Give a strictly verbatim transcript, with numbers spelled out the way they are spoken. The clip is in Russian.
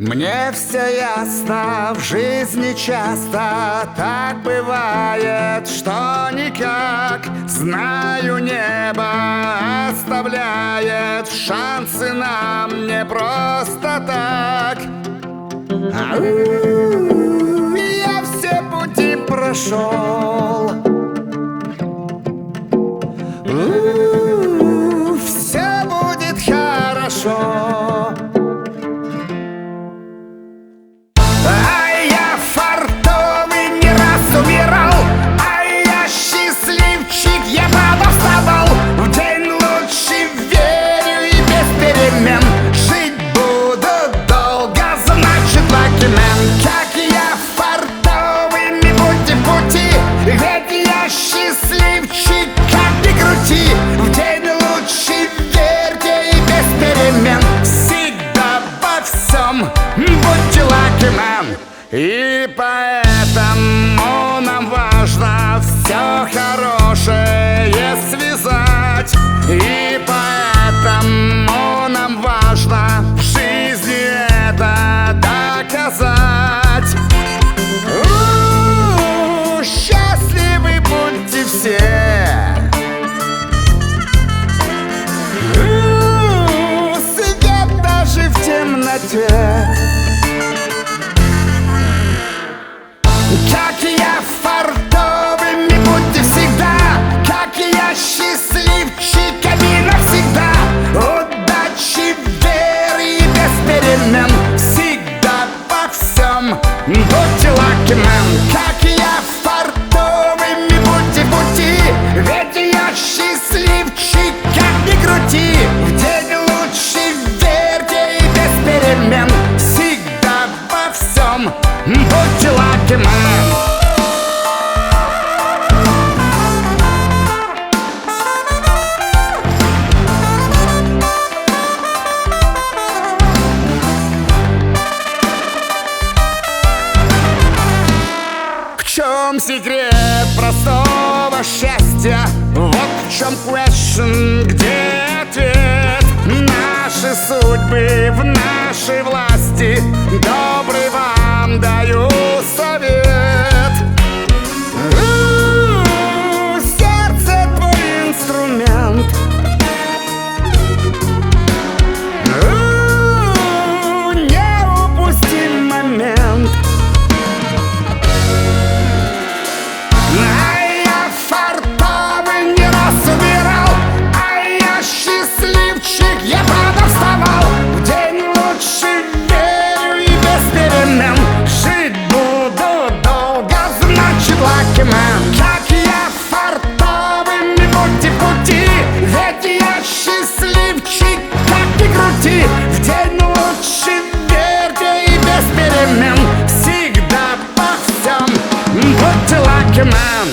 Мне все ясно, в жизни часто так бывает, что никак. Знаю, небо оставляет шансы нам не просто так. Ау, я все пути прошел, У, все будет хорошо. Будьте lucky man. И поэтому нам важно все хорошее связать. И поэтому нам важно в жизни это доказать. У-у-у, счастливы будьте все. У-у-у, свет даже в темноте. Как я фартовыми будьте всегда, как я счастливчиками навсегда. Удачи, веры и без перемен, всегда во всем будьте lucky man. Как я фартовыми будьте пути, ведь я счастливчик, как ни крути. В день лучше верьте и без перемен, всегда во всем будьте lucky man. В чем секрет простого счастья? Вот в чем question, где ответ? Наши судьбы в нашей власти, добрый вам даю совет. У-у-у, сердце твой инструмент. У-у-у, не упусти момент. Как я фартовыми будьте пути, ведь я счастливчик, как ни крути. В день лучше верьте и без перемен, всегда во всем будьте lucky man.